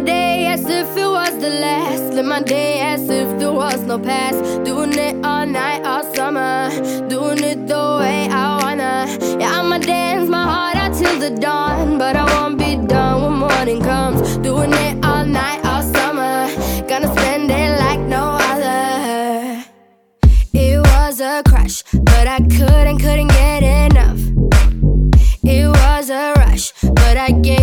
day as if it was the last. Live my day as if there was no past. Doing it all night, all summer. Doing it the way I wanna. Yeah, I'ma dance my heart out till the dawn. But I won't be done when morning comes. Doing it all night, all summer. Gonna spend it like no other. It was a crush, but I couldn't get enough. It was a rush, but I gave